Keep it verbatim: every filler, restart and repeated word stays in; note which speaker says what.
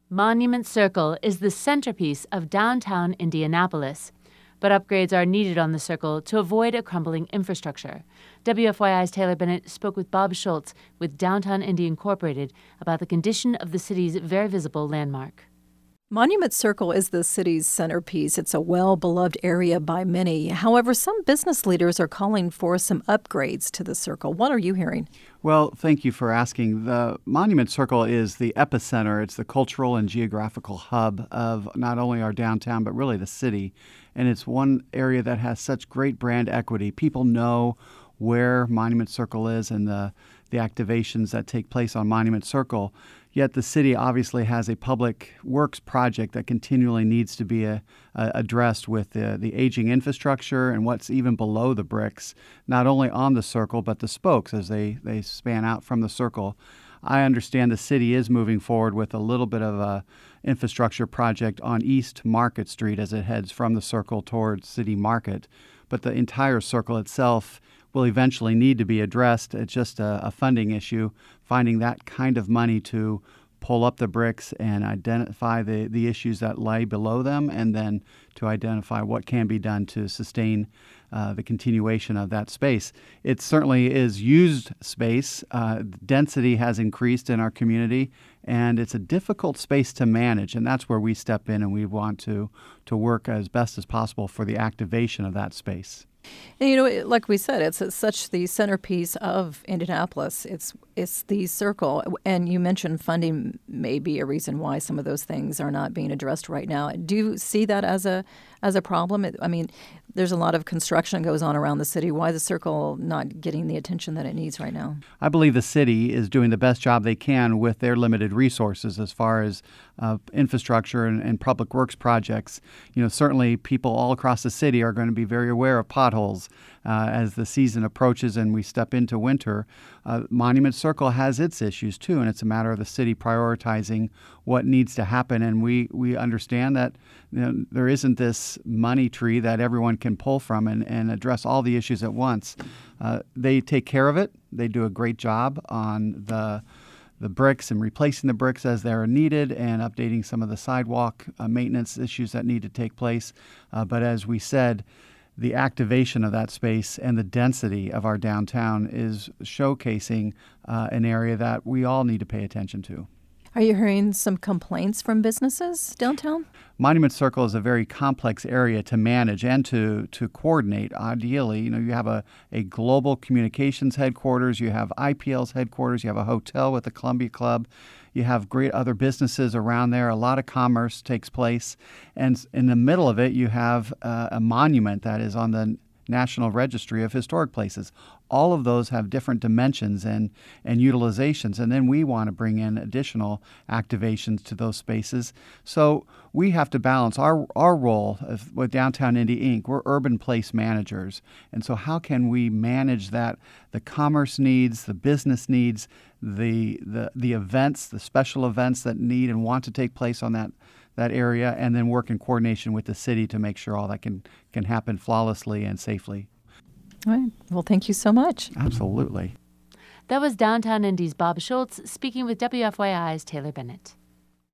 Speaker 1: Monument Circle is the centerpiece of downtown Indianapolis, but upgrades are needed on the circle to avoid a crumbling infrastructure. W F Y I's Taylor Bennett spoke with Bob Schultz with Downtown Indy Incorporated about the condition of the city's very visible landmark.
Speaker 2: Monument Circle is the city's centerpiece. It's a well-beloved area by many. However, some business leaders are calling for some upgrades to the circle. What are you hearing?
Speaker 3: Well, thank you for asking. The Monument Circle is the epicenter. It's the cultural and geographical hub of not only our downtown, but really the city. And it's one area that has such great brand equity. People know where Monument Circle is and the, the activations that take place on Monument Circle. Yet the city obviously has a public works project that continually needs to be a, a, addressed with the, the aging infrastructure and what's even below the bricks, not only on the circle, but the spokes as they, they span out from the circle. I understand the city is moving forward with a little bit of a infrastructure project on East Market Street as it heads from the circle towards City Market. But the entire circle itself will eventually need to be addressed. It's just a, a funding issue, finding that kind of money to pull up the bricks and identify the, the issues that lie below them, and then to identify what can be done to sustain uh, the continuation of that space. It certainly is used space. Uh, density has increased in our community, and it's a difficult space to manage, and that's where we step in and we want to, to work as best as possible for the activation of that space.
Speaker 2: And, you know, like we said, it's, it's such the centerpiece of Indianapolis. It's it's the circle. And you mentioned funding may be a reason why some of those things are not being addressed right now. Do you see that as a as a problem? I mean, there's a lot of construction goes on around the city. Why is the circle not getting the attention that it needs right now?
Speaker 3: I believe the city is doing the best job they can with their limited resources as far as uh, infrastructure and, and public works projects. You know, certainly people all across the city are going to be very aware of potholes uh, as the season approaches and we step into winter. Uh, Monument Circle has its issues too, and it's a matter of the city prioritizing what needs to happen. And we, we understand that you know, there isn't this money tree that everyone can pull from and, and address all the issues at once. Uh, they take care of it. They do a great job on the the bricks and replacing the bricks as they're needed and updating some of the sidewalk uh, maintenance issues that need to take place. Uh, but as we said, the activation of that space and the density of our downtown is showcasing uh, an area that we all need to pay attention to.
Speaker 2: Are you hearing some complaints from businesses downtown?
Speaker 3: Monument Circle is a very complex area to manage and to, to coordinate. Ideally, you know, you have a, a global communications headquarters, you have I P L's headquarters, you have a hotel with the Columbia Club, you have great other businesses around there. A lot of commerce takes place. And in the middle of it, you have uh, a monument that is on the National Registry of Historic Places. All of those have different dimensions and, and utilizations, and then we want to bring in additional activations to those spaces. So we have to balance our, our role of, with Downtown Indy Incorporated. We're urban place managers, and so how can we manage that, the commerce needs, the business needs, the, the, the events, the special events that need and want to take place on that that area, and then work in coordination with the city to make sure all that can, can happen flawlessly and safely.
Speaker 2: All right. Well, thank you so much.
Speaker 3: Absolutely.
Speaker 1: That was Downtown Indy's Bob Schultz speaking with W F Y I's Taylor Bennett.